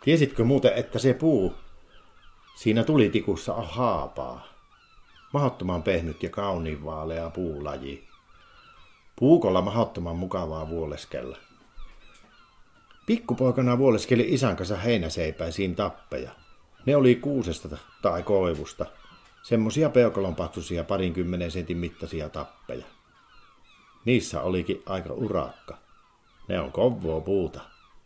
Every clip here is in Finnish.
Tiesitkö muuten, että se puu siinä tulitikussa on haapaa? Mahdottoman pehnyt ja kauniin vaalea puulaji. Puukolla mahdottoman mukavaa vuoleskella. Pikkupoikana vuoleskeli isän kanssa heinäseipäisiin tappeja. Ne oli kuusesta tai koivusta. Semmosia peukalon paksuisia 20 sentin mittaisia tappeja. Niissä olikin aika urakka. Ne on kovaa puuta.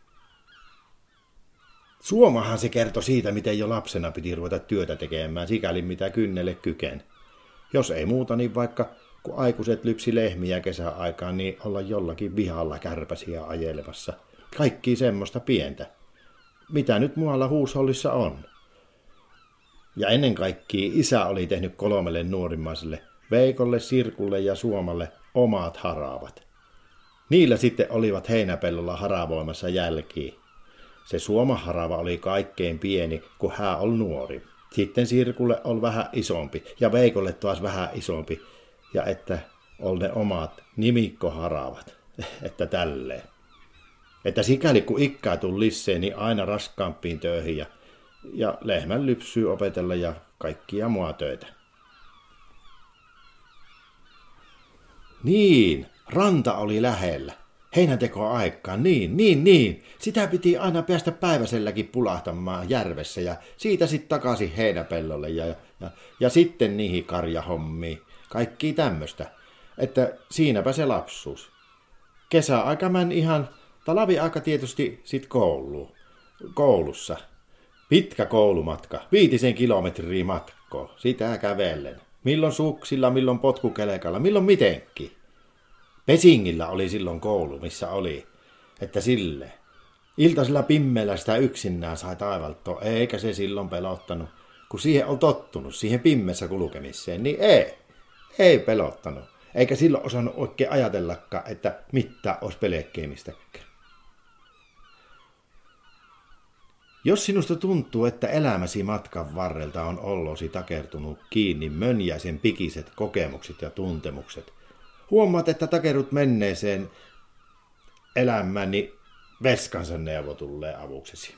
Suomahan se kertoi siitä, miten jo lapsena piti ruveta työtä tekemään, sikäli mitä kynnelle kyken. Jos ei muuta, niin vaikka kun aikuiset lypsi lehmiä kesäaikaan, niin olla jollakin vihalla kärpäsiä ajelevassa. Kaikki semmoista pientä. Mitä nyt muualla huushollissa on? Ja ennen kaikkea isä oli tehnyt 3 nuorimmaiselle, Veikolle, Sirkulle ja Suomalle, omat haravat. Niillä sitten olivat heinäpellolla haravoimassa jälkiä. Se Suoma-harava oli kaikkein pieni, kun hän oli nuori. Sitten Sirkulle oli vähän isompi ja Veikolle taas vähän isompi. Ja että oli ne omat nimikkoharavat. Että tälleen. Että sikäli kun ikkää tuli lisää, niin aina raskaampiin töihin ja lehmän lypsyä opetella ja kaikkia mua töitä. Niin, ranta oli lähellä. Heinäntekoaikaan, niin. Sitä piti aina päästä päiväselläkin pulahtamaan järvessä ja siitä sitten takaisin heinäpellolle ja sitten niihin karjahommiin. Kaikki tämmöistä. Että siinäpä se lapsuus. Kesäaika män ihan, talviaika tietysti sit koulussa. Pitkä koulumatka, 5 kilometriä matkoa, sitä kävellen. Milloin suksilla, milloin potkukelekalla, milloin mitenkin. Pesingillä oli silloin koulu, missä oli, että silleen. Iltaisella pimmeellä sitä yksinään sai taivaltoa, eikä se silloin pelottanut. Kun siihen on tottunut, siihen pimmessä kulkemiseen, niin ei pelottanut. Eikä silloin osannut oikein ajatellakaan, että mitään olisi pelekkeemistäkään. Jos sinusta tuntuu, että elämäsi matkan varrelta on ollosi takertunut kiinni mönjäisen pikiset kokemukset ja tuntemukset, huomaat, että takerut menneeseen elämään, niin veskansa neuvo tulee avuksesi.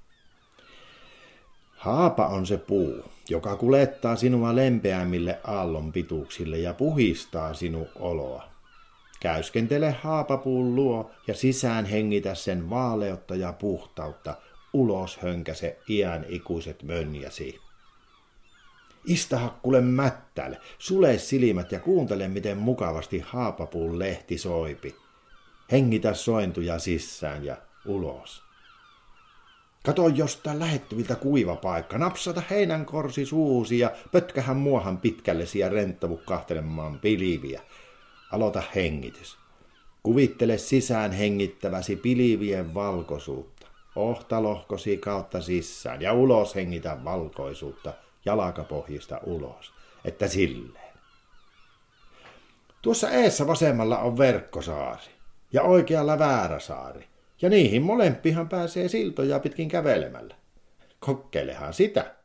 Haapa on se puu, joka kulettaa sinua lempeämmille aallon pituuksille ja puhistaa sinun oloa. Käyskentele haapapuun luo ja sisään hengitä sen vaaleutta ja puhtautta, ulos hönkäse iän ikuiset mönjäsi. Istahakkule mättäle, sule silmät ja kuuntele, miten mukavasti haapapuun lehti soipi. Hengitä sointuja sisään ja ulos. Kato jostain lähettyviltä kuiva paikka, napsata heinänkorsi suusi ja pötkähän muohan pitkällesi ja renttavu kahtelemaan piliviä. Aloita hengitys. Kuvittele sisään hengittäväsi pilivien valkoisuutta. Ohtalohkosi kautta sisään ja ulos hengitä valkoisuutta jalkapohjista ulos. Että silleen. Tuossa eessä vasemmalla on Verkkosaari ja oikealla Vääräsaari. Ja niihin molempihan pääsee siltoja pitkin kävelemällä. Kokeilehan sitä.